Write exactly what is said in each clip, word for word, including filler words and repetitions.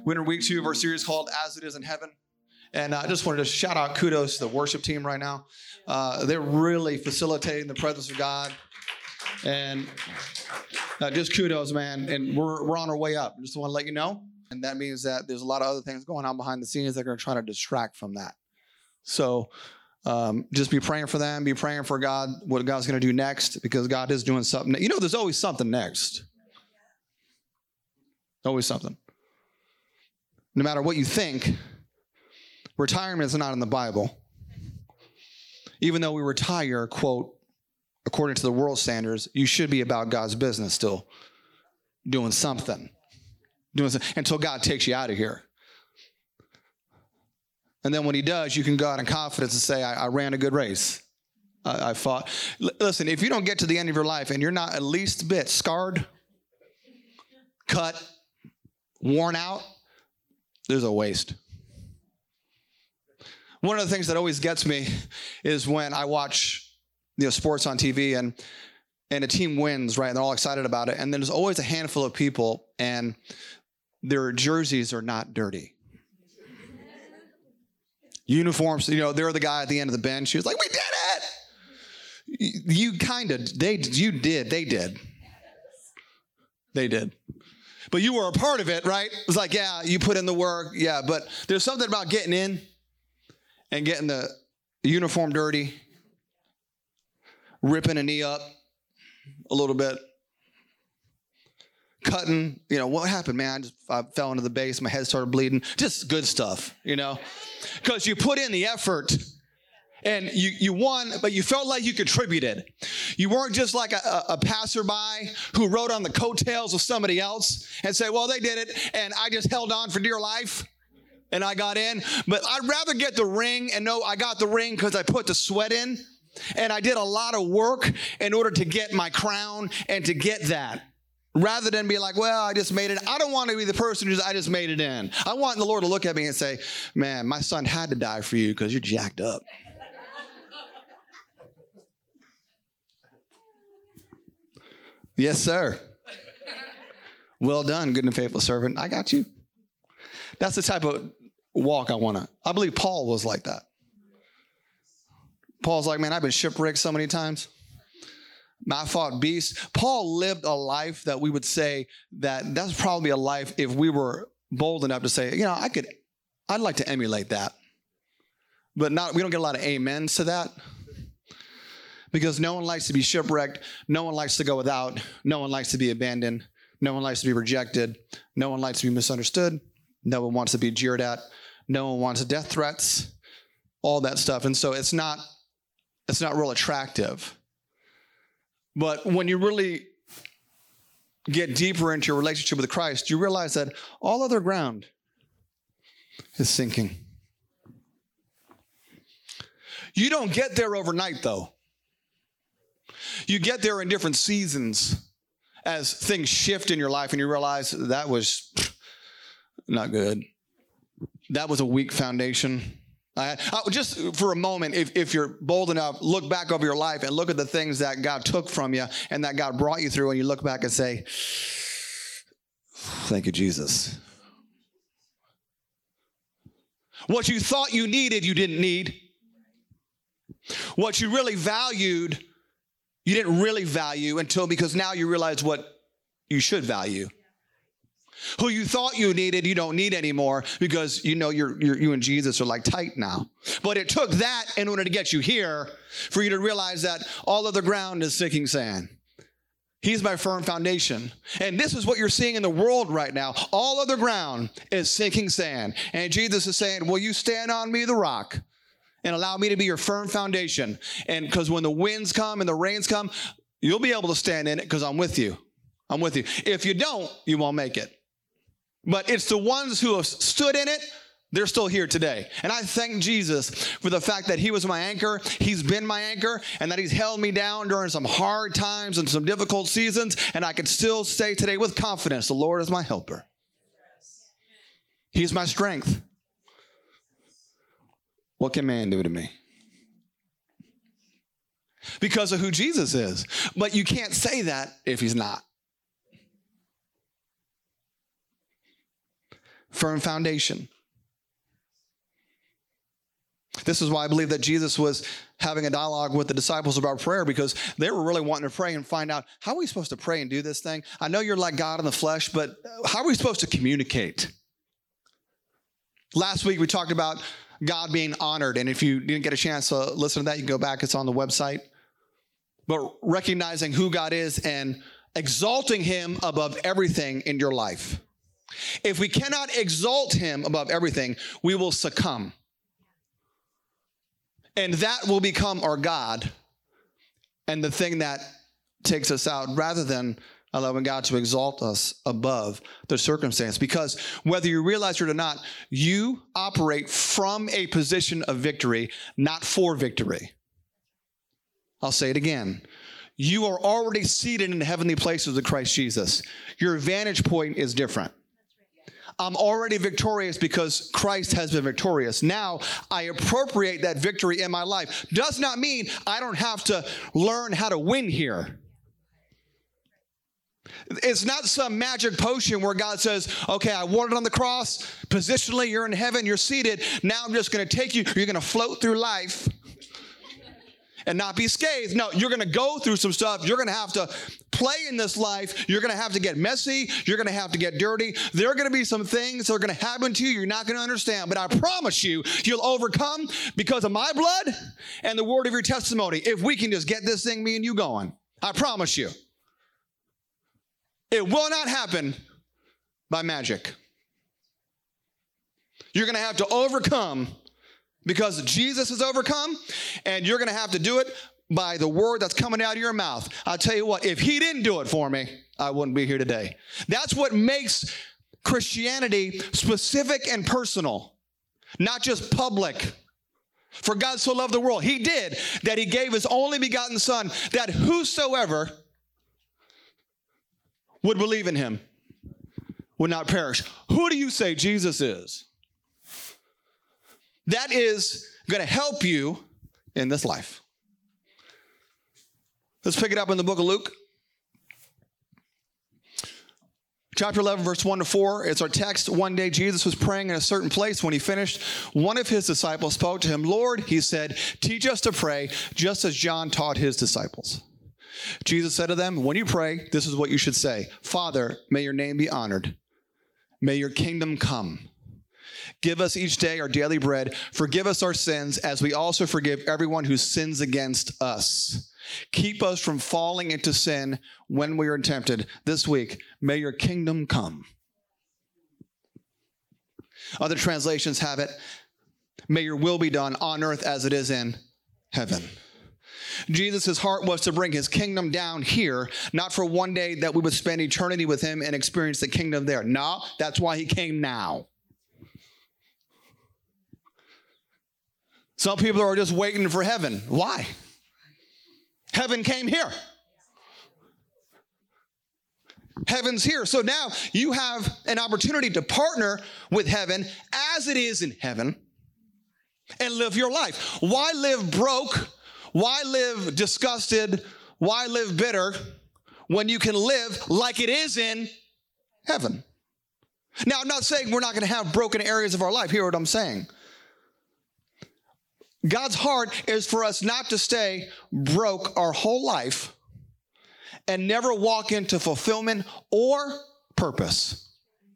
We're in week two of our series called As It Is in Heaven. And I just wanted to shout out kudos to the worship team right now. Uh, they're really facilitating the presence of God. And uh, just kudos, man. And we're, we're on our way up. Just want to let you know. And that means that there's a lot of other things going on behind the scenes that are going to try to distract from that. So um, just be praying for them. Be praying for God, what God's going to do next, because God is doing something. You know, there's always something next. Always something. No matter what you think, retirement is not in the Bible. Even though we retire, quote, according to the world standards, you should be about God's business still. Doing something. Doing something until God takes you out of here. And then when he does, you can go out in confidence and say, I, I ran a good race. I, I fought. L- listen, if you don't get to the end of your life and you're not at least a bit scarred, cut, worn out, there's a waste. One of the things that always gets me is when I watch, you know, sports on T V and and a team wins, right? And they're all excited about it. And then there's always a handful of people and their jerseys are not dirty. Uniforms, you know, they're the guy at the end of the bench who's like, we did it! You kind of, they, you did, they did. They did. But you were a part of it, right? It's like, yeah, you put in the work, yeah, but there's something about getting in and getting the uniform dirty, ripping a knee up a little bit, cutting, you know, what happened, man? I just I fell into the base, my head started bleeding. Just good stuff, you know? Because you put in the effort and you, you won, but you felt like you contributed. You weren't just like a, a passerby who rode on the coattails of somebody else and say, well, they did it, and I just held on for dear life, and I got in. But I'd rather get the ring and know I got the ring because I put the sweat in, and I did a lot of work in order to get my crown and to get that. Rather than be like, well, I just made it. I don't want to be the person who's, I just made it in. I want the Lord to look at me and say, man, my son had to die for you because you're jacked up. Yes, sir. Well done, good and faithful servant. I got you. That's the type of walk I want to. I believe Paul was like that. Paul's like, man, I've been shipwrecked so many times. I fought beasts. Paul lived a life that we would say that that's probably a life if we were bold enough to say, you know, I could, I'd like to emulate that. But not, we don't get a lot of amens to that. Because no one likes to be shipwrecked. No one likes to go without. No one likes to be abandoned. No one likes to be rejected. No one likes to be misunderstood. No one wants to be jeered at. No one wants death threats. All that stuff. And so it's not, it's not real attractive. But when you really get deeper into your relationship with Christ, you realize that all other ground is sinking. You don't get there overnight, though. You get there in different seasons as things shift in your life and you realize that was not good. That was a weak foundation. I, I, just for a moment, if, if you're bold enough, look back over your life and look at the things that God took from you and that God brought you through, and you look back and say, thank you, Jesus. What you thought you needed, you didn't need. What you really valued, you didn't really value until because now you realize what you should value. Who you thought you needed, you don't need anymore because you know you're, you're, you and Jesus are like tight now. But it took that in order to get you here for you to realize that all of the ground is sinking sand. He's my firm foundation. And this is what you're seeing in the world right now. All of the ground is sinking sand. And Jesus is saying, will you stand on me, the rock, and allow me to be your firm foundation? And because when the winds come and the rains come, you'll be able to stand in it because I'm with you. I'm with you. If you don't, you won't make it. But it's the ones who have stood in it, they're still here today. And I thank Jesus for the fact that he was my anchor, he's been my anchor, and that he's held me down during some hard times and some difficult seasons, and I can still say today with confidence, the Lord is my helper. He's my strength. What can man do to me? Because of who Jesus is. But you can't say that if he's not. firm foundation. This is why I believe that Jesus was having a dialogue with the disciples about prayer, because they were really wanting to pray and find out, how are we supposed to pray and do this thing? I know you're like God in the flesh, but how are we supposed to communicate? Last week we talked about God being honored, and if you didn't get a chance to listen to that, you can go back. It's on the website. But recognizing who God is and exalting him above everything in your life. If we cannot exalt him above everything, we will succumb. And that will become our God and the thing that takes us out, rather than allowing God to exalt us above the circumstance. Because whether you realize it or not, you operate from a position of victory, not for victory. I'll say it again. You are already seated in heavenly places with Christ Jesus. Your vantage point is different. I'm already victorious because Christ has been victorious. Now I appropriate that victory in my life. Does not mean I don't have to learn how to win here. It's not some magic potion where God says, okay, I won it on the cross. Positionally, you're in heaven, you're seated. Now I'm just going to take you. You're going to float through life and not be scathed. No, you're going to go through some stuff. You're going to have to play in this life. You're going to have to get messy. You're going to have to get dirty. There are going to be some things that are going to happen to you you're not going to understand. But I promise you, you'll overcome because of my blood and the word of your testimony. If we can just get this thing, me and you going, I promise you. It will not happen by magic. You're going to have to overcome because Jesus has overcome, and you're going to have to do it by the word that's coming out of your mouth. I'll tell you what, if he didn't do it for me, I wouldn't be here today. That's what makes Christianity specific and personal, not just public. For God so loved the world, he did, that he gave his only begotten son, that whosoever would believe in him would not perish. Who do you say Jesus is? That is going to help you in this life. Let's pick it up in the book of Luke. Chapter eleven, verse one to four. It's our text. One day Jesus was praying in a certain place. When he finished, one of his disciples spoke to him. Lord, he said, teach us to pray just as John taught his disciples. Jesus said to them, when you pray, this is what you should say. Father, may your name be honored. May your kingdom come. Give us each day our daily bread. Forgive us our sins as we also forgive everyone who sins against us. Keep us from falling into sin when we are tempted. This week, may your kingdom come. Other translations have it, may your will be done on earth as it is in heaven. Jesus' heart was to bring his kingdom down here, not for one day that we would spend eternity with him and experience the kingdom there. No, that's why he came now. Some people are just waiting for heaven. Why? Heaven came here. Heaven's here. So now you have an opportunity to partner with heaven as it is in heaven and live your life. Why live broke? Why live disgusted? Why live bitter when you can live like it is in heaven? Now, I'm not saying we're not going to have broken areas of our life. Hear what I'm saying. God's heart is for us not to stay broke our whole life and never walk into fulfillment or purpose.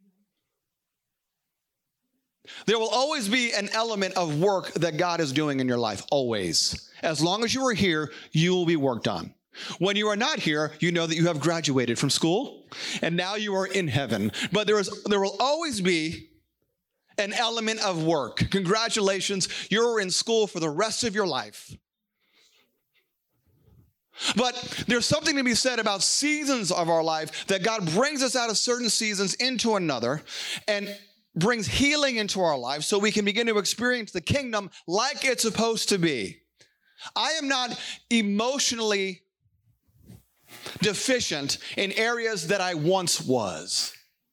There will always be an element of work that God is doing in your life, always. As long as you are here, you will be worked on. When you are not here, you know that you have graduated from school and now you are in heaven. But there is, there will always be an element of work. Congratulations, you're in school for the rest of your life. But there's something to be said about seasons of our life, that God brings us out of certain seasons into another and brings healing into our life so we can begin to experience the kingdom like it's supposed to be. I am not emotionally deficient in areas that I once was.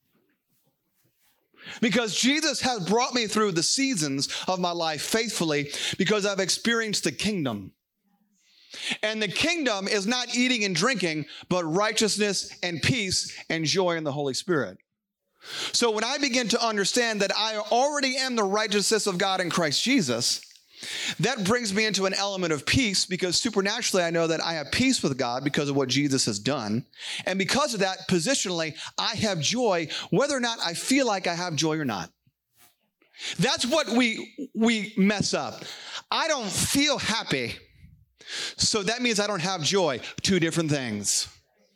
Because Jesus has brought me through the seasons of my life faithfully because I've experienced the kingdom. And the kingdom is not eating and drinking, but righteousness and peace and joy in the Holy Spirit. So when I begin to understand that I already am the righteousness of God in Christ Jesus, that brings me into an element of peace, because supernaturally I know that I have peace with God because of what Jesus has done. And because of that, positionally, I have joy, whether or not I feel like I have joy or not. That's what we, we mess up. I don't feel happy, so that means I don't have joy. Two different things.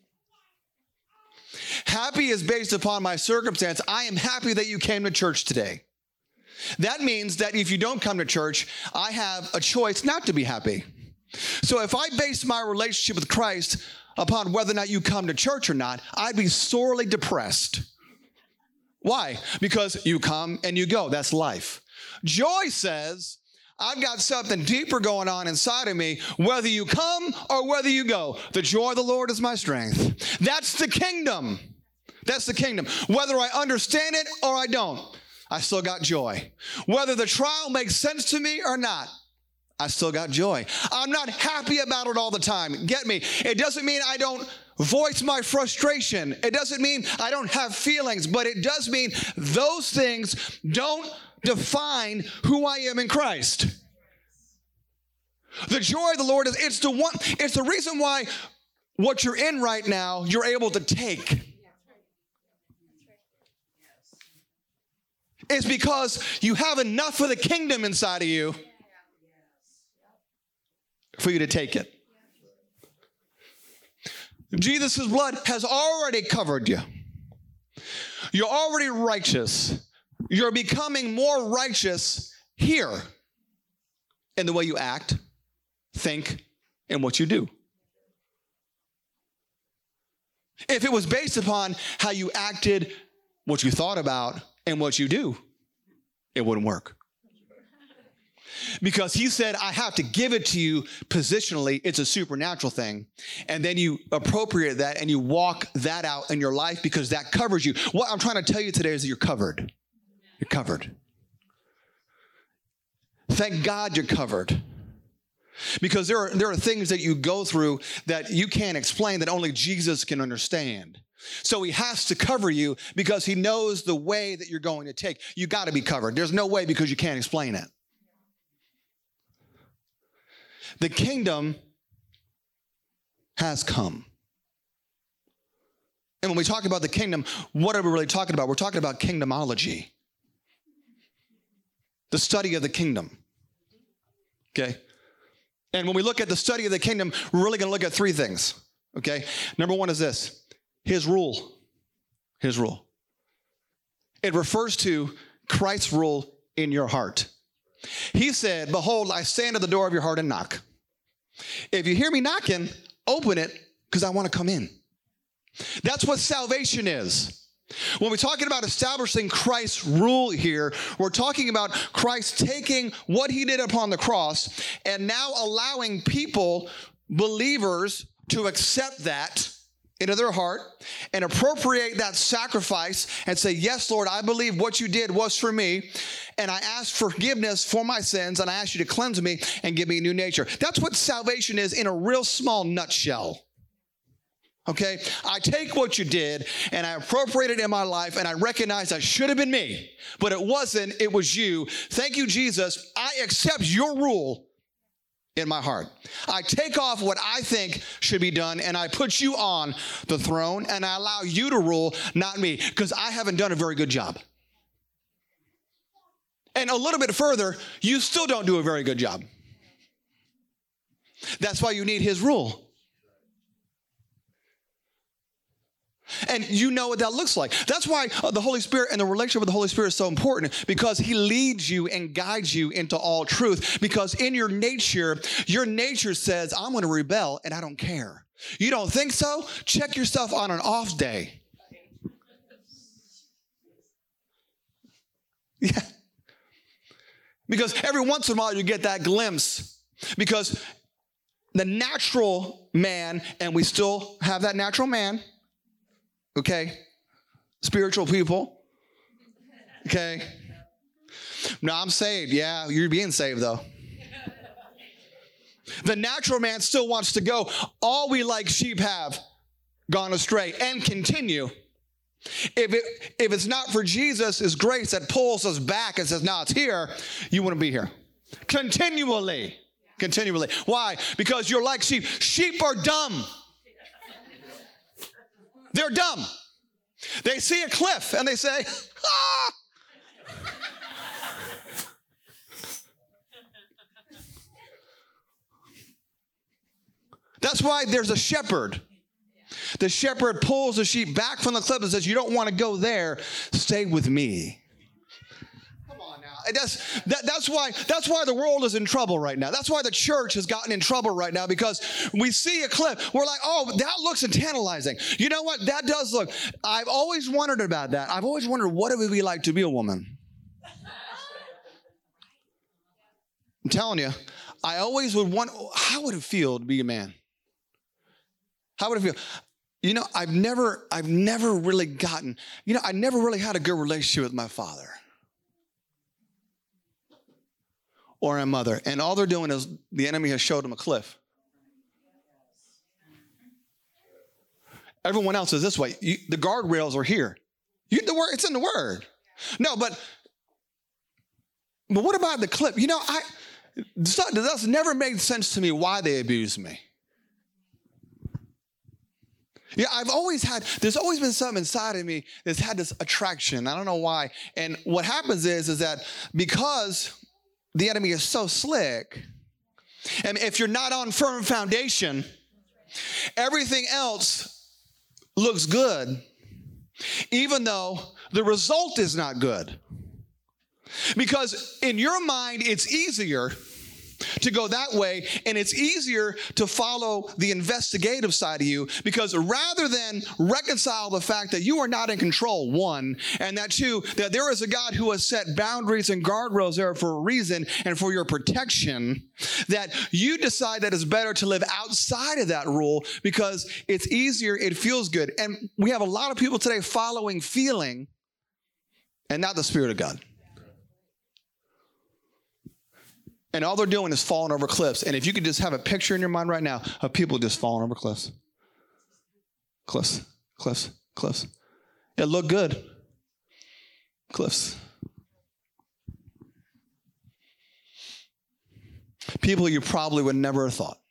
Happy is based upon my circumstance. I am happy that you came to church today. That means that if you don't come to church, I have a choice not to be happy. So if I base my relationship with Christ upon whether or not you come to church or not, I'd be sorely depressed. Why? Because you come and you go. That's life. Joy says, I've got something deeper going on inside of me, whether you come or whether you go. The joy of the Lord is my strength. That's the kingdom. That's the kingdom. Whether I understand it or I don't, I still got joy. Whether the trial makes sense to me or not, I still got joy. I'm not happy about it all the time. Get me? It doesn't mean I don't voice my frustration. It doesn't mean I don't have feelings, but it does mean those things don't define who I am in Christ. The joy of the Lord is, it's the one, it's the reason why what you're in right now, you're able to take. It's because you have enough of the kingdom inside of you for you to take it. Jesus' blood has already covered you. You're already righteous. You're becoming more righteous here in the way you act, think, and what you do. If it was based upon how you acted, what you thought about, and what you do, it wouldn't work. Because he said, I have to give it to you positionally. It's a supernatural thing. And then you appropriate that and you walk that out in your life because that covers you. What I'm trying to tell you today is that you're covered. You're covered. Thank God you're covered. Because there are, there are things that you go through that you can't explain, that only Jesus can understand. So he has to cover you because he knows the way that you're going to take. You got to be covered. There's no way because you can't explain it. The kingdom has come. And when we talk about the kingdom, what are we really talking about? We're talking about kingdomology. The study of the kingdom. Okay? And when we look at the study of the kingdom, we're really going to look at three things. Okay? Number one is this. His rule. His rule. It refers to Christ's rule in your heart. He said, behold, I stand at the door of your heart and knock. If you hear me knocking, open it because I want to come in. That's what salvation is. When we're talking about establishing Christ's rule here, we're talking about Christ taking what he did upon the cross and now allowing people, believers, to accept that into their heart and appropriate that sacrifice and say, yes, Lord, I believe what you did was for me. And I ask forgiveness for my sins, and I ask you to cleanse me and give me a new nature. That's what salvation is in a real small nutshell. Okay? I take what you did and I appropriate it in my life, and I recognize that should have been me, but it wasn't. It was you. Thank you, Jesus. I accept your rule in my heart. I take off what I think should be done and I put you on the throne and I allow you to rule, not me, because I haven't done a very good job. And a little bit further, you still don't do a very good job. That's why you need his rule. And you know what that looks like. That's why the Holy Spirit and the relationship with the Holy Spirit is so important, because he leads you and guides you into all truth. Because in your nature, your nature says, I'm going to rebel and I don't care. You don't think so? Check yourself on an off day. Yeah. Because every once in a while you get that glimpse. Because the natural man, and we still have that natural man, okay? Spiritual people. Okay? No, I'm saved. Yeah, you're being saved, though. The natural man still wants to go. All we like sheep have gone astray and continue If it if it's not for Jesus' grace that pulls us back and says, no, it's here, you wouldn't be here. Continually. Continually. Why? Because you're like sheep. Sheep are dumb. They're dumb. They see a cliff and they say, ah! That's why there's a shepherd. The shepherd pulls the sheep back from the cliff and says, you don't want to go there. Stay with me. Come on now. That's, that, that's, why, that's why the world is in trouble right now. That's why the church has gotten in trouble right now, because we see a cliff. We're like, oh, that looks tantalizing. You know what? That does look. I've always wondered about that. I've always wondered what it would be like to be a woman. I'm telling you, I always would wonder, how would it feel to be a man? How would it feel? You know, I've never, I've never really gotten, you know, I never really had a good relationship with my father or my mother. And all they're doing is the enemy has showed them a cliff. Everyone else is this way. You, the guardrails are here. You, the word, it's in the word. No, but, but what about the cliff? You know, I, that's never made sense to me why they abused me. Yeah, I've always had, there's always been something inside of me that's had this attraction. I don't know why. And what happens is, is that because the enemy is so slick, and if you're not on firm foundation, everything else looks good, even though the result is not good. Because in your mind, it's easier to go that way, and it's easier to follow the investigative side of you, because rather than reconcile the fact that you are not in control, one, and that two, that there is a God who has set boundaries and guardrails there for a reason and for your protection, that you decide that it's better to live outside of that rule because it's easier, it feels good. And we have a lot of people today following feeling and not the Spirit of God. And all they're doing is falling over cliffs. And if you could just have a picture in your mind right now of people just falling over cliffs. Cliffs, cliffs, cliffs. It looked good. Cliffs. People you probably would never have thought.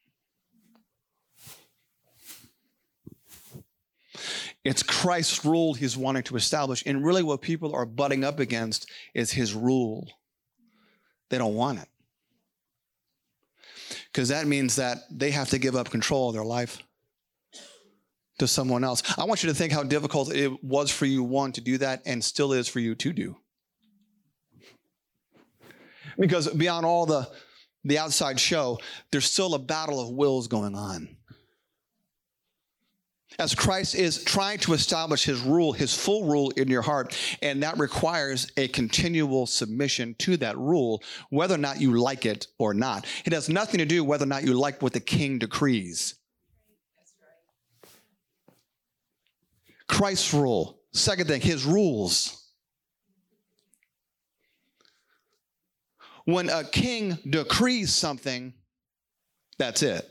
It's Christ's rule he's wanting to establish. And really what people are butting up against is his rule. They don't want it. Because that means that they have to give up control of their life to someone else. I want you to think how difficult it was for you, one, to do that, and still is for you to do. Because beyond all the, the outside show, there's still a battle of wills going on. As Christ is trying to establish his rule, his full rule in your heart, and that requires a continual submission to that rule, whether or not you like it or not. It has nothing to do whether or not you like what the king decrees. Christ's rule. Second thing, his rules. When a king decrees something, that's it.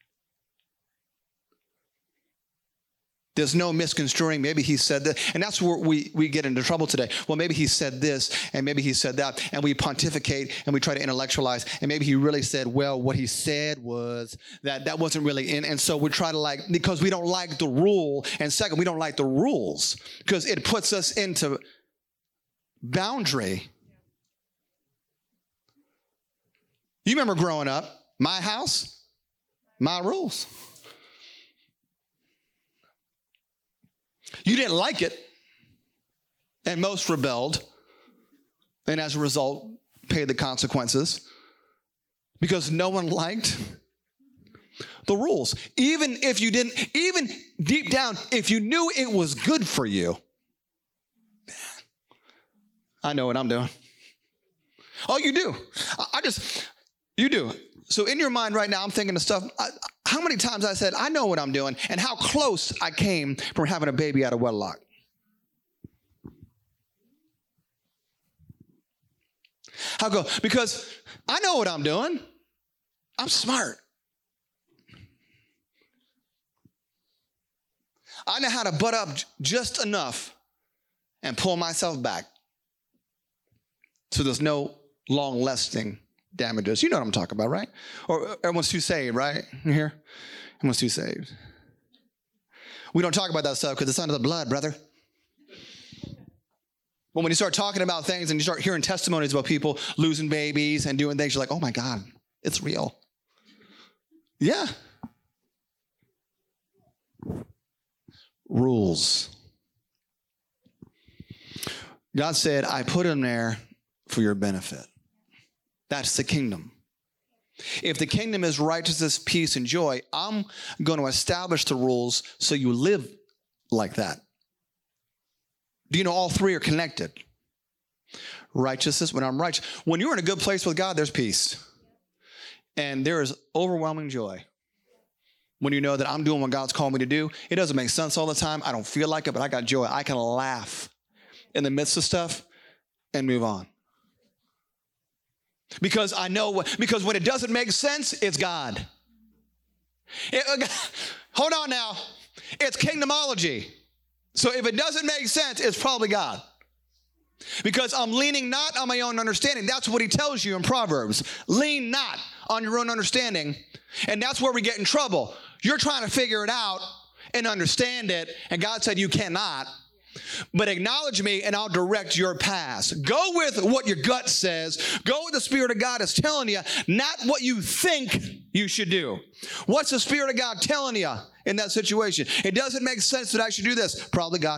There's no misconstruing. Maybe he said that. And that's where we, we get into trouble today. Well, maybe he said this, and maybe he said that. And we pontificate, and we try to intellectualize. And maybe he really said, well, what he said was that that wasn't really in. And so we try to like, because we don't like the rule. And second, we don't like the rules because it puts us into boundary. You remember growing up, my house, my rules. You didn't like it, and most rebelled, and as a result, paid the consequences because no one liked the rules. Even if you didn't, even deep down, if you knew it was good for you, I know what I'm doing. Oh, you do. I just, you do. So in your mind right now, I'm thinking of stuff. I, How many times I said, I know what I'm doing, and how close I came from having a baby out of wedlock. How go? Because I know what I'm doing. I'm smart. I know how to butt up just enough and pull myself back so there's no long-lasting damages. You know what I'm talking about, right? Or everyone's too saved, right? You hear? Everyone's too saved. We don't talk about that stuff because it's under the blood, brother. But when you start talking about things and you start hearing testimonies about people losing babies and doing things, you're like, oh my God, it's real. Yeah. Rules. God said, I put them there for your benefit. That's the kingdom. If the kingdom is righteousness, peace, and joy, I'm going to establish the rules so you live like that. Do you know all three are connected? Righteousness, when I'm righteous. When you're in a good place with God, there's peace. And there is overwhelming joy. When you know that I'm doing what God's called me to do, it doesn't make sense all the time. I don't feel like it, but I got joy. I can laugh in the midst of stuff and move on. Because I know, what, because when it doesn't make sense, it's God. It, hold on now. It's kingdomology. So if it doesn't make sense, it's probably God. Because I'm leaning not on my own understanding. That's what he tells you in Proverbs. Lean not on your own understanding. And that's where we get in trouble. You're trying to figure it out and understand it. And God said you cannot. But acknowledge me and I'll direct your path. Go with what your gut says. Go with the Spirit of God is telling you, not what you think you should do. What's the Spirit of God telling you in that situation? It doesn't make sense that I should do this. Probably God.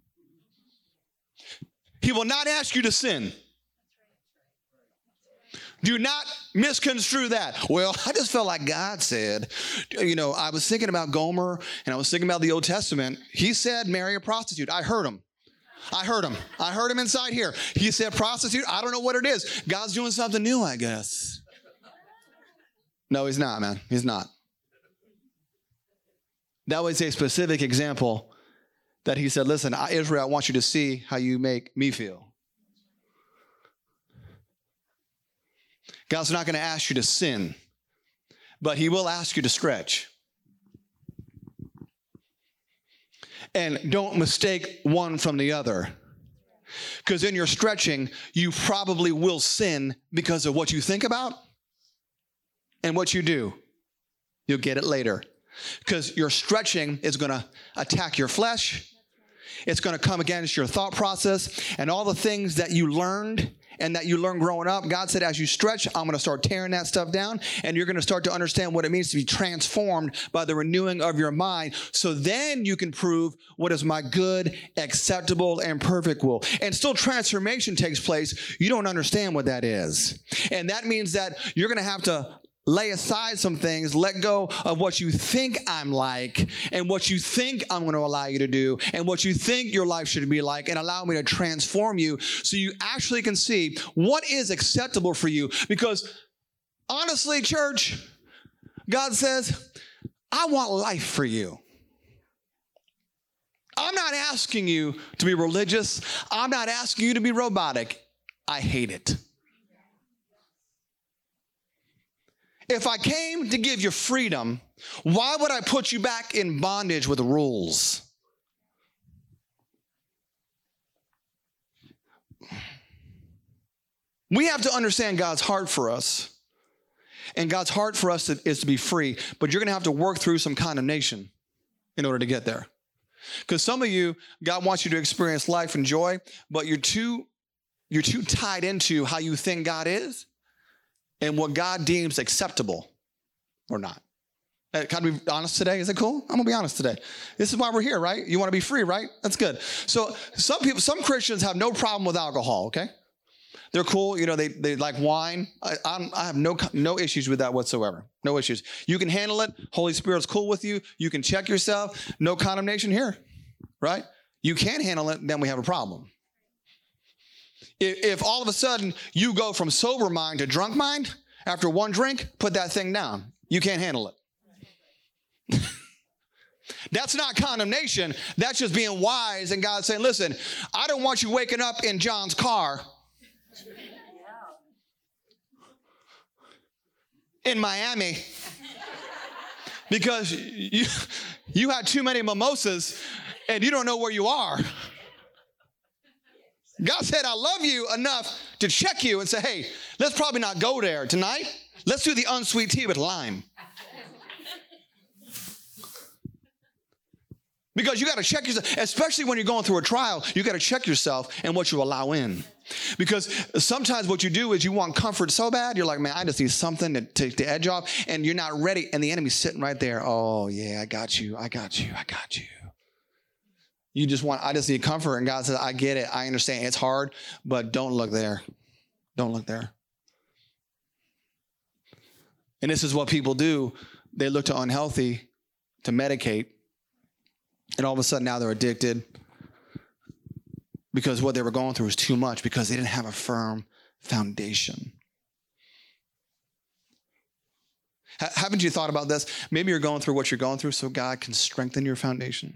He will not ask you to sin. Do not misconstrue that. Well, I just felt like God said, you know, I was thinking about Gomer and I was thinking about the Old Testament. He said, marry a prostitute. I heard him. I heard him. I heard him inside here. He said prostitute. I don't know what it is. God's doing something new, I guess. No, he's not, man. He's not. That was a specific example that he said, listen, Israel, I want you to see how you make me feel. God's not going to ask you to sin, but he will ask you to stretch. And don't mistake one from the other. Because in your stretching, you probably will sin because of what you think about and what you do. You'll get it later. Because your stretching is going to attack your flesh. It's going to come against your thought process and all the things that you learned and that you learned growing up. God said, as you stretch, I'm going to start tearing that stuff down, and you're going to start to understand what it means to be transformed by the renewing of your mind. So then you can prove what is my good, acceptable, and perfect will. And still transformation takes place. You don't understand what that is. And that means that you're going to have to lay aside some things, let go of what you think I'm like and what you think I'm going to allow you to do and what you think your life should be like, and allow me to transform you so you actually can see what is acceptable for you. Because honestly, church, God says, I want life for you. I'm not asking you to be religious. I'm not asking you to be robotic. I hate it. If I came to give you freedom, why would I put you back in bondage with rules? We have to understand God's heart for us. And God's heart for us is to be free. But you're going to have to work through some condemnation in order to get there. Because some of you, God wants you to experience life and joy, but you're too, you're too tied into how you think God is and what God deems acceptable or not. Uh, can I be honest today? Is it cool? I'm going to be honest today. This is why we're here, right? You want to be free, right? That's good. So some people, some Christians have no problem with alcohol, okay? They're cool. You know, they, they like wine. I, I'm, I have no, no issues with that whatsoever. No issues. You can handle it. Holy Spirit's cool with you. You can check yourself. No condemnation here, right? You can't handle it, then we have a problem. If all of a sudden you go from sober mind to drunk mind after one drink, put that thing down. You can't handle it. That's not condemnation. That's just being wise and God saying, listen, I don't want you waking up in John's car in Miami because you, you had too many mimosas and you don't know where you are. God said, I love you enough to check you and say, hey, let's probably not go there tonight. Let's do the unsweet tea with lime. Because you got to check yourself, especially when you're going through a trial, you got to check yourself and what you allow in. Because sometimes what you do is you want comfort so bad, you're like, man, I just need something to take the edge off, and you're not ready, and the enemy's sitting right there. Oh, yeah, I got you, I got you, I got you. You just want, I just need comfort, and God says, I get it, I understand, it's hard, but don't look there. Don't look there. And this is what people do. They look to unhealthy to medicate. And all of a sudden now they're addicted because what they were going through was too much because they didn't have a firm foundation. H- haven't you thought about this? Maybe you're going through what you're going through so God can strengthen your foundation.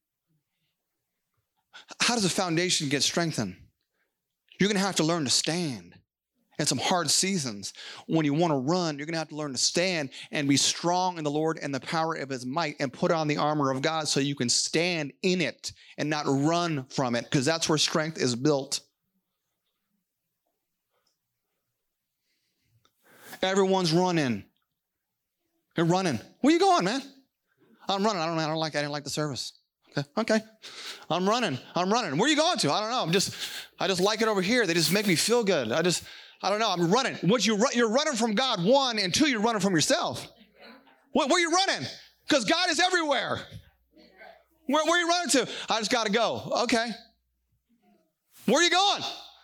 How does a foundation get strengthened? You're going to have to learn to stand. And some hard seasons. When you want to run, you're going to have to learn to stand and be strong in the Lord and the power of his might and put on the armor of God so you can stand in it and not run from it, because that's where strength is built. Everyone's running. They're running. Where you going, man? I'm running. I don't know. I don't like I didn't like the service. Okay. Okay. I'm running. I'm running. Where are you going to? I don't know. I'm just I just like it over here. They just make me feel good. I just I don't know. I'm running. What you run, you're running from God, one, and two, you're running from yourself. Where, where are you running? Because God is everywhere. Where, where are you running to? I just got to go. Okay. Where are you going?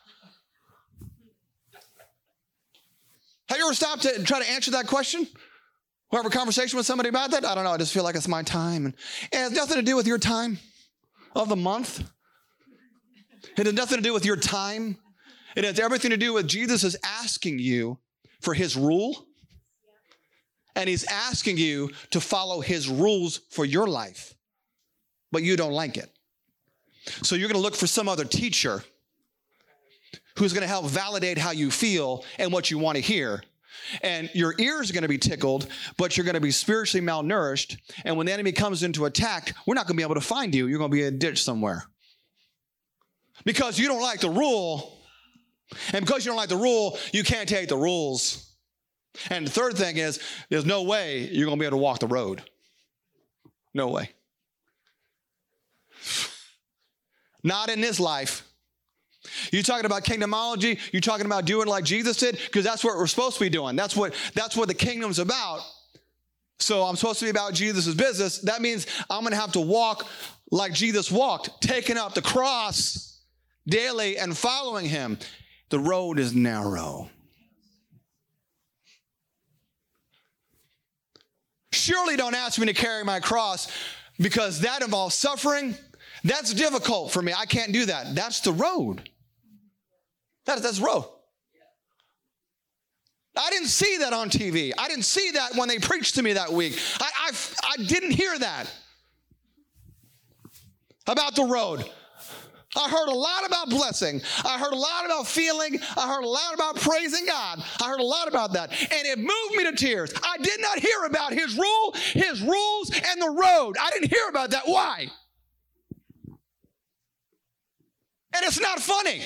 Have you ever stopped to try to answer that question? Or have a conversation with somebody about that? I don't know. I just feel like it's my time. And it has nothing to do with your time of the month. It has nothing to do with your time. It has everything to do with Jesus is asking you for his rule. And he's asking you to follow his rules for your life. But you don't like it. So you're going to look for some other teacher who's going to help validate how you feel and what you want to hear. And your ears are going to be tickled, but you're going to be spiritually malnourished. And when the enemy comes into attack, we're not going to be able to find you. You're going to be in a ditch somewhere. Because you don't like the rule. And because you don't like the rule, you can't take the rules. And the third thing is, there's no way you're going to be able to walk the road. No way. Not in this life. You're talking about kingdomology. You're talking about doing like Jesus did, because that's what we're supposed to be doing. That's what, that's what the kingdom's about. So I'm supposed to be about Jesus' business. That means I'm going to have to walk like Jesus walked, taking up the cross daily and following him. The road is narrow. Surely don't ask me to carry my cross, because that involves suffering. That's difficult for me. I can't do that. That's the road. That, that's the road. I didn't see that on T V. I didn't see that when they preached to me that week. I, I, I didn't hear that about the road. I heard a lot about blessing. I heard a lot about feeling. I heard a lot about praising God. I heard a lot about that. And it moved me to tears. I did not hear about his rule, his rules, and the road. I didn't hear about that. Why? And it's not funny.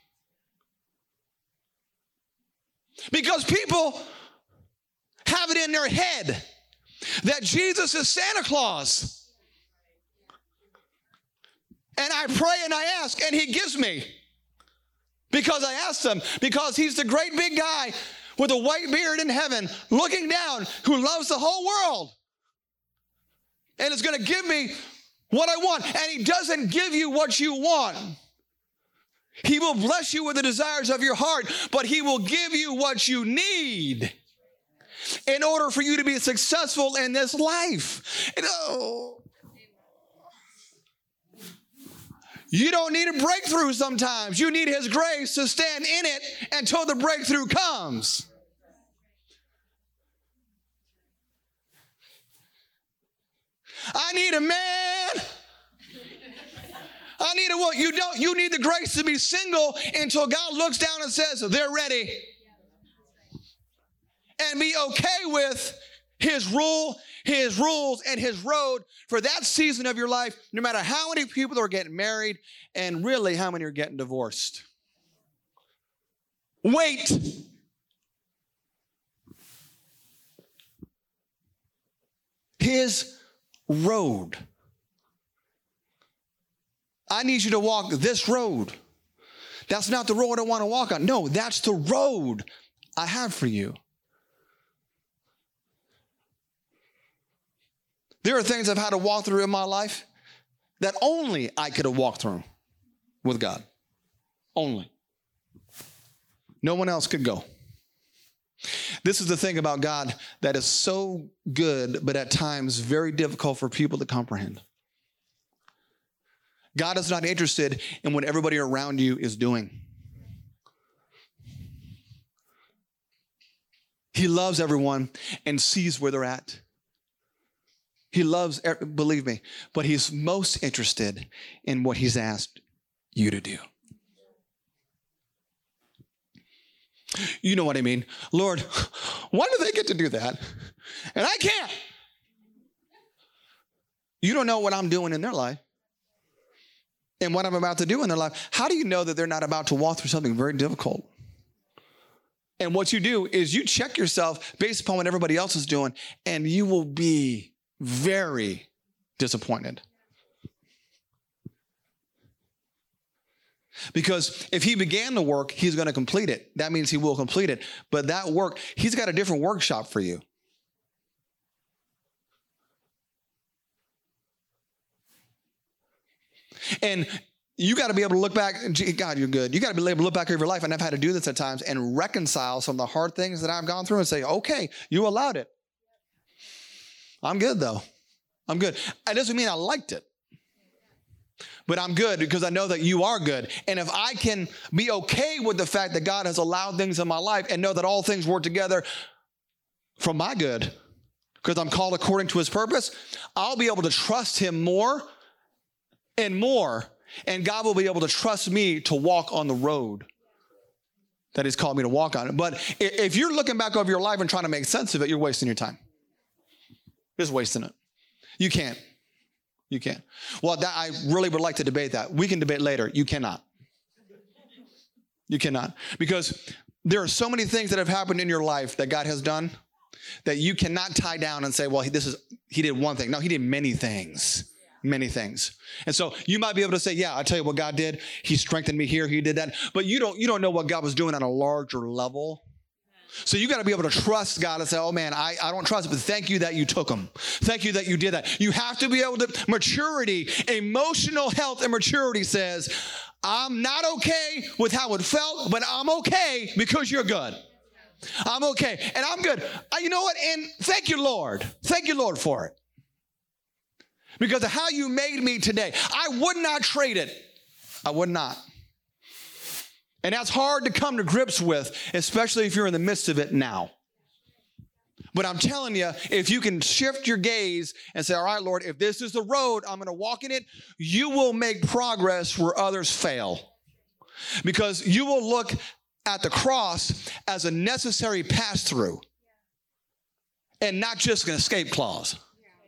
Because people have it in their head that Jesus is Santa Claus. And I pray and I ask, and he gives me. Because I asked him, because he's the great big guy with a white beard in heaven, looking down, who loves the whole world. And is going to give me what I want. And he doesn't give you what you want. He will bless you with the desires of your heart, but he will give you what you need in order for you to be successful in this life. You know, you don't need a breakthrough sometimes. You need his grace to stand in it until the breakthrough comes. I need a man. I need a woman. You don't, you need the grace to be single until God looks down and says, they're ready. And be okay with his rule, his rules, and his road for that season of your life, no matter how many people are getting married and really how many are getting divorced. Wait. His road. I need you to walk this road. That's not the road I want to walk on. No, that's the road I have for you. There are things I've had to walk through in my life that only I could have walked through with God. Only. No one else could go. This is the thing about God that is so good, but at times very difficult for people to comprehend. God is not interested in what everybody around you is doing. He loves everyone and sees where they're at. He loves, believe me, but he's most interested in what he's asked you to do. You know what I mean? Lord, why do they get to do that? And I can't. You don't know what I'm doing in their life and what I'm about to do in their life. How do you know that they're not about to walk through something very difficult? And what you do is you check yourself based upon what everybody else is doing, and you will be very disappointed. Because if he began the work, he's going to complete it. That means he will complete it. But that work, he's got a different workshop for you. And you got to be able to look back, God, you're good. You got to be able to look back over your life, and I've had to do this at times, and reconcile some of the hard things that I've gone through and say, okay, you allowed it. I'm good, though. I'm good. It doesn't mean I liked it. But I'm good because I know that you are good. And if I can be okay with the fact that God has allowed things in my life and know that all things work together for my good, because I'm called according to his purpose, I'll be able to trust him more and more. And God will be able to trust me to walk on the road that he's called me to walk on. But if you're looking back over your life and trying to make sense of it, you're wasting your time. Just wasting it. You can't. You can't. Well, that, I really would like to debate that. We can debate later. You cannot. You cannot. Because there are so many things that have happened in your life that God has done that you cannot tie down and say, well, this is, he did one thing. No, he did many things. Many things. And so you might be able to say, yeah, I'll tell you what God did. He strengthened me here. He did that. But you don't, you don't know what God was doing on a larger level. So you got to be able to trust God and say, oh man, I, I don't trust it, but thank you that you took him. Thank you that you did that. You have to be able to, maturity, emotional health and maturity says, I'm not okay with how it felt, but I'm okay because you're good. I'm okay. And I'm good. Uh, you know what? And thank you, Lord. Thank you, Lord, for it. Because of how you made me today. I would not trade it. I would not. And that's hard to come to grips with, especially if you're in the midst of it now. But I'm telling you, if you can shift your gaze and say, all right, Lord, if this is the road, I'm going to walk in it, you will make progress where others fail. Because you will look at the cross as a necessary pass-through and not just an escape clause.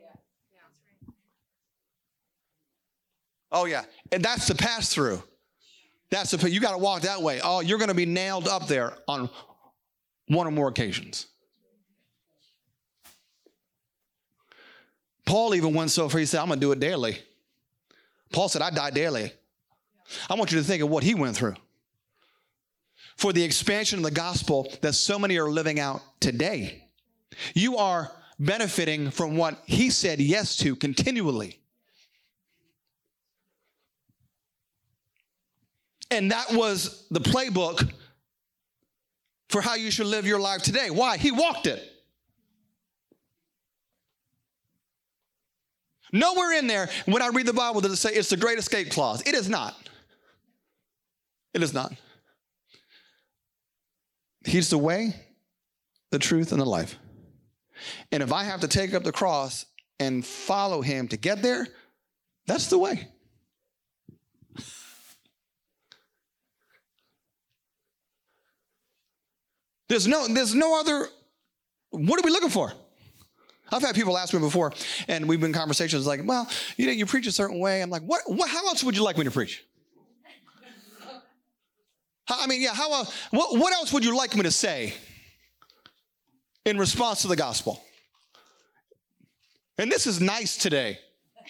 Oh, yeah. And that's the pass-through. That's the, you got to walk that way. Oh, you're going to be nailed up there on one or more occasions. Paul even went so far, he said, I'm going to do it daily. Paul said, I die daily. I want you to think of what he went through. For the expansion of the gospel that so many are living out today. You are benefiting from what he said yes to continually. And that was the playbook for how you should live your life today. Why? He walked it. Nowhere in there, when I read the Bible, does it say it's the great escape clause. It is not. It is not. He's the way, the truth, and the life. And if I have to take up the cross and follow him to get there, that's the way. There's no, there's no other, what are we looking for? I've had people ask me before, and we've been in conversations like, well, you know, you preach a certain way. I'm like, what, what how else would you like me to preach? I mean, yeah, how else, what, what else would you like me to say in response to the gospel? And this is nice today.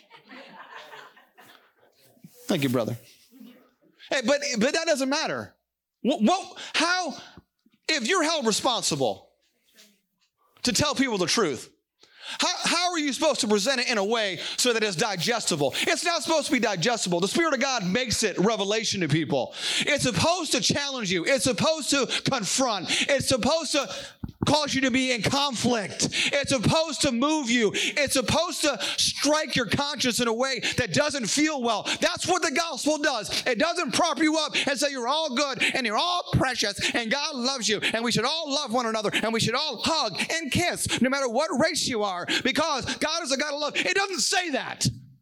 Thank you, brother. Hey, but, but that doesn't matter. What, what, how, if you're held responsible to tell people the truth, How, how are you supposed to present it in a way so that it's digestible? It's not supposed to be digestible. The Spirit of God makes it revelation to people. It's supposed to challenge you. It's supposed to confront. It's supposed to cause you to be in conflict. It's supposed to move you. It's supposed to strike your conscience in a way that doesn't feel well. That's what the gospel does. It doesn't prop you up and say you're all good and you're all precious and God loves you and we should all love one another and we should all hug and kiss no matter what race you are because God is a God of love. It doesn't say that.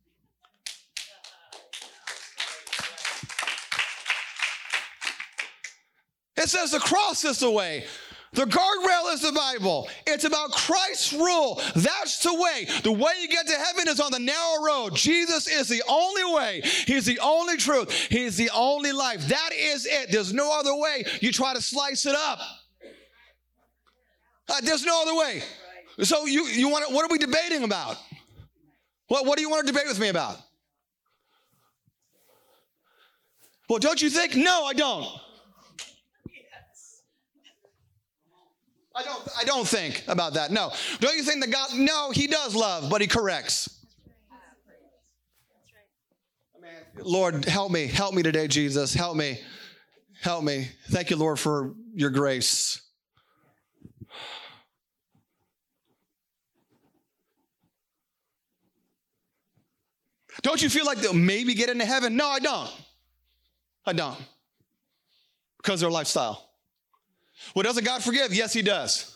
It says the cross is the way. The guardrail is the Bible. It's about Christ's rule. That's the way. The way you get to heaven is on the narrow road. Jesus is the only way. He's the only truth. He's the only life. That is it. There's no other way. You try to slice it up. Uh, there's no other way. So you, you want to, what are we debating about? What, what do you want to debate with me about? Well, don't you think? No, I don't. I don't, I don't think about that. No. Don't you think that God, no, he does love, but he corrects. Lord, help me. Help me today, Jesus. Help me. Help me. Thank you, Lord, for your grace. Don't you feel like they'll maybe get into heaven? No, I don't. I don't. Because of their lifestyle. Well, doesn't God forgive? Yes, he does.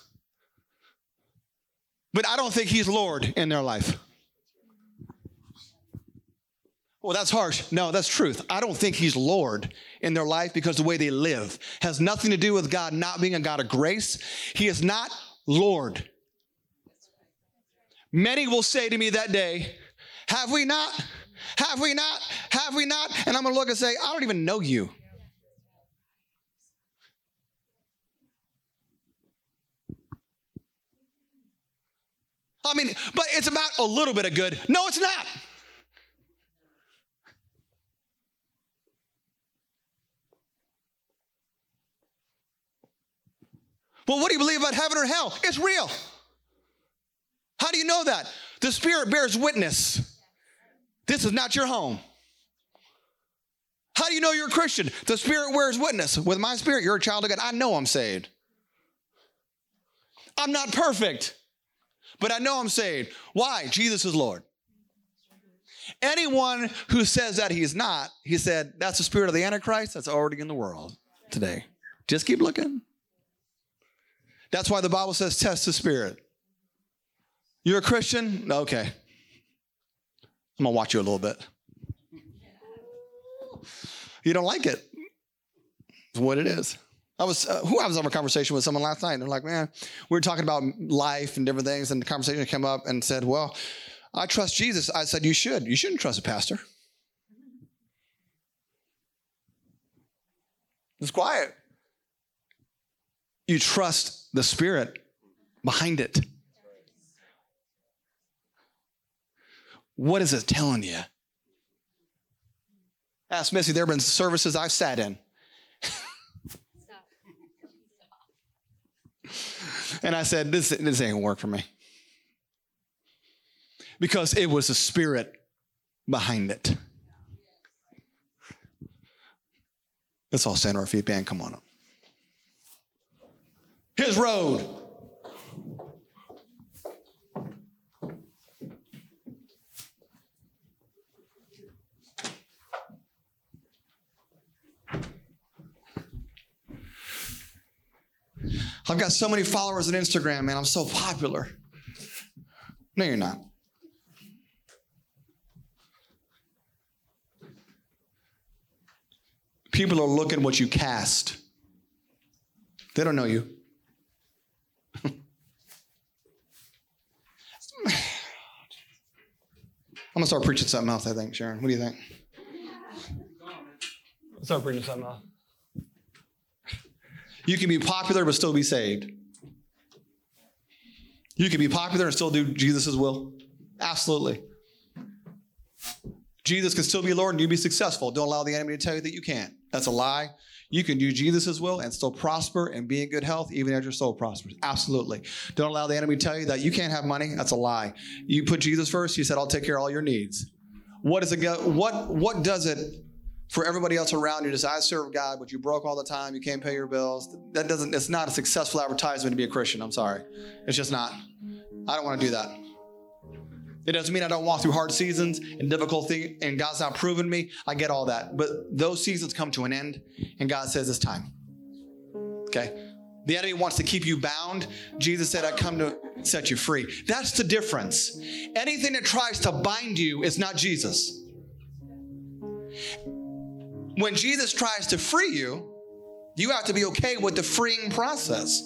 But I don't think he's Lord in their life. Well, that's harsh. No, that's truth. I don't think he's Lord in their life because the way they live has nothing to do with God not being a God of grace. He is not Lord. Many will say to me that day, have we not? Have we not? Have we not? And I'm going to look and say, I don't even know you. I mean, but it's about a little bit of good. No, it's not. Well, what do you believe about heaven or hell? It's real. How do you know that? The Spirit bears witness. This is not your home. How do you know you're a Christian? The Spirit bears witness. With my spirit, you're a child of God. I know I'm saved. I'm not perfect. But I know I'm saved. Why? Jesus is Lord. Anyone who says that he's not, he said, that's the spirit of the Antichrist that's already in the world today. Just keep looking. That's why the Bible says test the spirit. You're a Christian? Okay. I'm going to watch you a little bit. You don't like it. It's what it is. I was uh, who I was having a conversation with someone last night, and they're like, man, we were talking about life and different things, and the conversation came up and said, well, I trust Jesus. I said, you should. You shouldn't trust a pastor. It's quiet. You trust the Spirit behind it. What is it telling you? Ask Missy, there have been services I've sat in. And I said, this, this ain't gonna work for me. Because it was the Spirit behind it. Let's all stand on our feet, band, come on up. His road. I've got so many followers on Instagram, man. I'm so popular. No, you're not. People are looking at what you cast. They don't know you. going to start preaching something else, I think, Sharon. What do you think? Let's start preaching something else. You can be popular but still be saved. You can be popular and still do Jesus' will. Absolutely. Jesus can still be Lord and you be successful. Don't allow the enemy to tell you that you can't. That's a lie. You can do Jesus' will and still prosper and be in good health even as your soul prospers. Absolutely. Don't allow the enemy to tell you that you can't have money. That's a lie. You put Jesus first. He said, I'll take care of all your needs. What is it? Go- what, what does it for everybody else around you to say, I serve God, but you broke all the time. You can't pay your bills. That doesn't, it's not a successful advertisement to be a Christian. I'm sorry. It's just not. I don't want to do that. It doesn't mean I don't walk through hard seasons and difficult things, and God's not proven me. I get all that. But those seasons come to an end, and God says it's time. Okay? The enemy wants to keep you bound. Jesus said, I come to set you free. That's the difference. Anything that tries to bind you is not Jesus. When Jesus tries to free you, you have to be okay with the freeing process.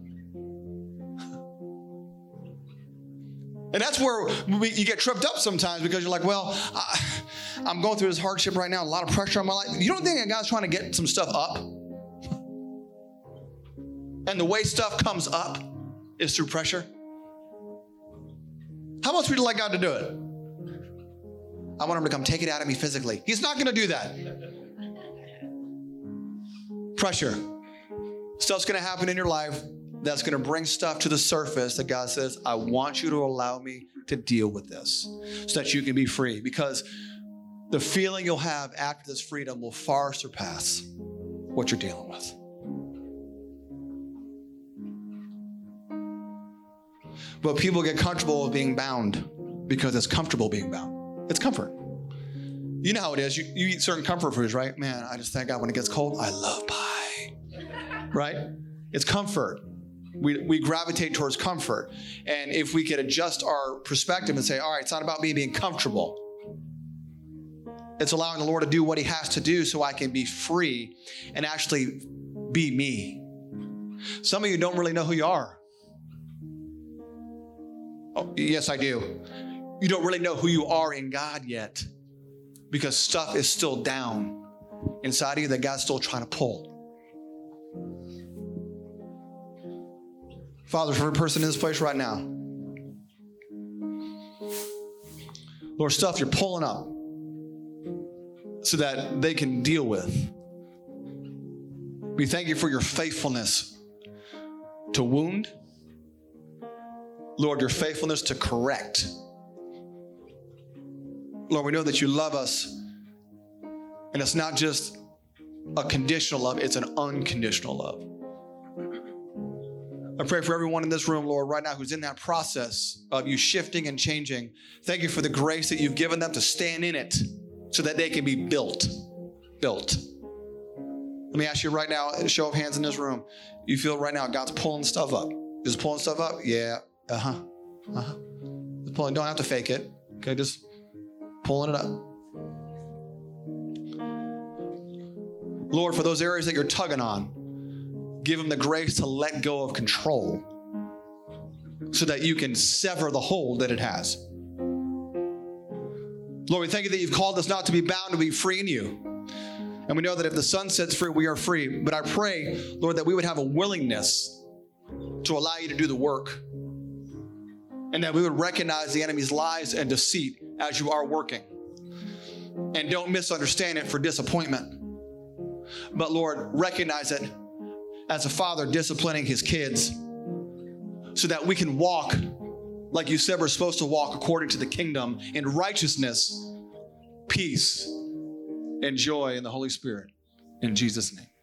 And that's where we, you get tripped up sometimes because you're like, well, I, I'm going through this hardship right now, a lot of pressure on my life. You don't think that God's trying to get some stuff up? And the way stuff comes up is through pressure. How much would you like God to do it? I want him to come take it out of me physically. He's not going to do that. Pressure. Stuff's going to happen in your life that's going to bring stuff to the surface that God says, I want you to allow me to deal with this so that you can be free. Because the feeling you'll have after this freedom will far surpass what you're dealing with. But people get comfortable with being bound because it's comfortable being bound. It's comfort. You know how it is. You, you eat certain comfort foods, right? Man, I just thank God when it gets cold, I love pie. Right? It's comfort. We, we gravitate towards comfort. And if we could adjust our perspective and say, all right, it's not about me being comfortable. It's allowing the Lord to do what he has to do so I can be free and actually be me. Some of you don't really know who you are. Oh, yes, I do. You don't really know who you are in God yet because stuff is still down inside of you that God's still trying to pull. Father, for every person in this place right now, Lord, stuff you're pulling up so that they can deal with. We thank you for your faithfulness to wound. Lord, your faithfulness to correct. Lord, we know that you love us, and it's not just a conditional love, it's an unconditional love. I pray for everyone in this room, Lord, right now who's in that process of you shifting and changing. Thank you for the grace that you've given them to stand in it so that they can be built. Built. Let me ask you right now, a show of hands in this room. You feel right now God's pulling stuff up. Is pulling stuff up? Yeah. Uh-huh. Uh-huh. Just pulling. Don't have to fake it. Okay, just pulling it up. Lord, for those areas that you're tugging on, give them the grace to let go of control so that you can sever the hold that it has. Lord, we thank you that you've called us not to be bound, to be free in you. And we know that if the Son sets free, we are free. But I pray, Lord, that we would have a willingness to allow you to do the work. And that we would recognize the enemy's lies and deceit as you are working. And don't misunderstand it for disappointment. But Lord, recognize it as a father disciplining his kids so that we can walk like you said we're supposed to walk according to the kingdom in righteousness, peace, and joy in the Holy Spirit. In Jesus' name.